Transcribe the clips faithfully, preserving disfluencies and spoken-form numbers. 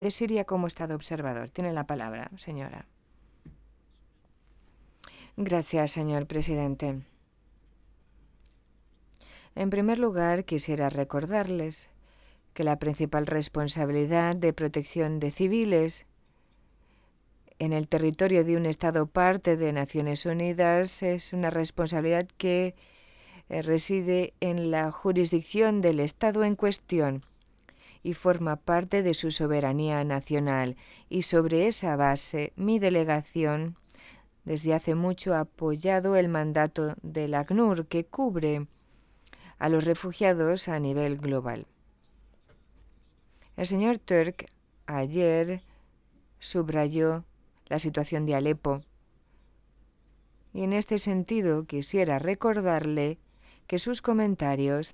de Siria como Estado observador. Tiene la palabra, señora. Gracias, señor presidente. En primer lugar, quisiera recordarles que la principal responsabilidad de protección de civiles en el territorio de un Estado parte de Naciones Unidas es una responsabilidad que reside en la jurisdicción del Estado en cuestión y forma parte de su soberanía nacional. Y sobre esa base, mi delegación desde hace mucho ha apoyado el mandato del ACNUR, que cubre a los refugiados a nivel global. El señor Turk ayer subrayó la situación de Alepo y en este sentido quisiera recordarle que sus comentarios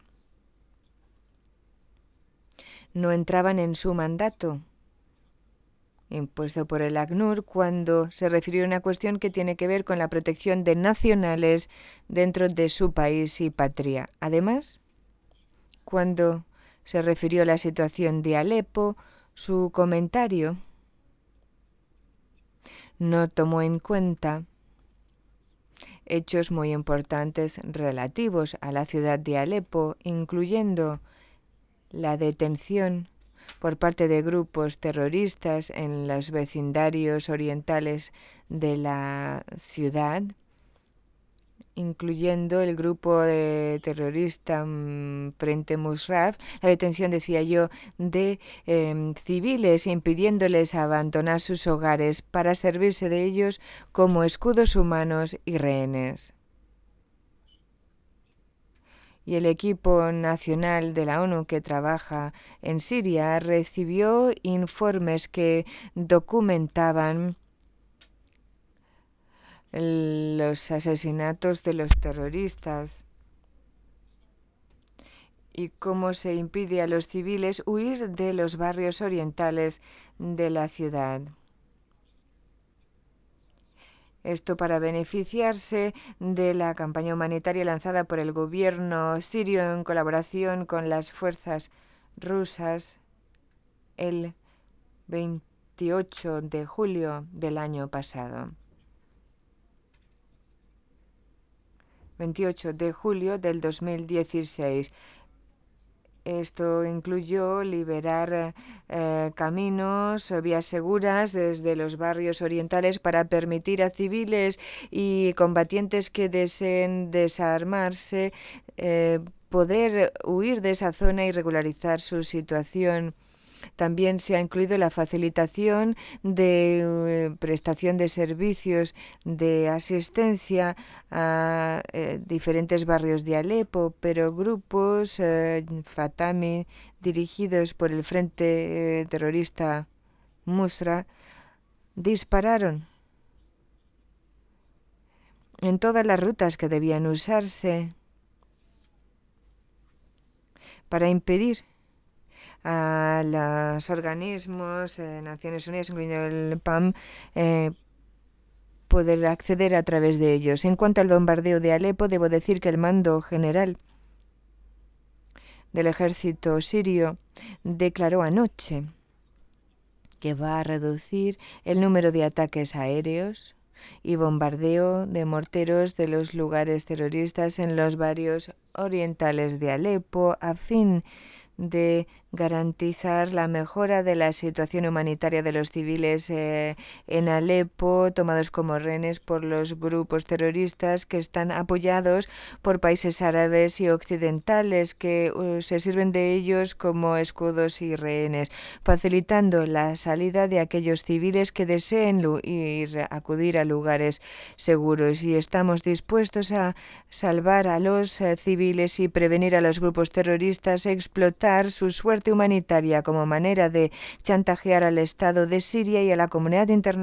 no entraban en su mandato impuesto por el ACNUR cuando se refirió a una cuestión que tiene que ver con la protección de nacionales dentro de su país y patria. Además, cuando se refirió a la situación de Alepo, su comentario no tomó en cuenta hechos muy importantes relativos a la ciudad de Alepo, incluyendo la detención por parte de grupos terroristas en los vecindarios orientales de la ciudad, incluyendo el grupo de terrorista um, Frente Musraf, la detención, decía yo, de eh, civiles, impidiéndoles abandonar sus hogares para servirse de ellos como escudos humanos y rehenes. Y el equipo nacional de la ONU que trabaja en Siria recibió informes que documentaban los asesinatos de los terroristas y cómo se impide a los civiles huir de los barrios orientales de la ciudad. Esto para beneficiarse de la campaña humanitaria lanzada por el gobierno sirio en colaboración con las fuerzas rusas el veintiocho de julio del año pasado. veintiocho de julio del dos mil dieciséis. Esto incluyó liberar eh, caminos, vías seguras desde los barrios orientales para permitir a civiles y combatientes que deseen desarmarse eh, poder huir de esa zona y regularizar su situación. También se ha incluido la facilitación de eh, prestación de servicios de asistencia a eh, diferentes barrios de Alepo, pero grupos eh, Fatami dirigidos por el Frente eh, Terrorista Musra dispararon en todas las rutas que debían usarse para impedir a los organismos, eh, Naciones Unidas, incluyendo el P A M, eh, poder acceder a través de ellos. En cuanto al bombardeo de Alepo, debo decir que el mando general del ejército sirio declaró anoche que va a reducir el número de ataques aéreos y bombardeo de morteros de los lugares terroristas en los barrios orientales de Alepo a fin de garantizar la mejora de la situación humanitaria de los civiles eh, en Alepo, tomados como rehenes por los grupos terroristas que están apoyados por países árabes y occidentales que uh, se sirven de ellos como escudos y rehenes, facilitando la salida de aquellos civiles que deseen ir, acudir a lugares seguros. Y estamos dispuestos a salvar a los eh, civiles y prevenir a los grupos terroristas explotar su suerte humanitaria como manera de chantajear al Estado de Siria y a la comunidad internacional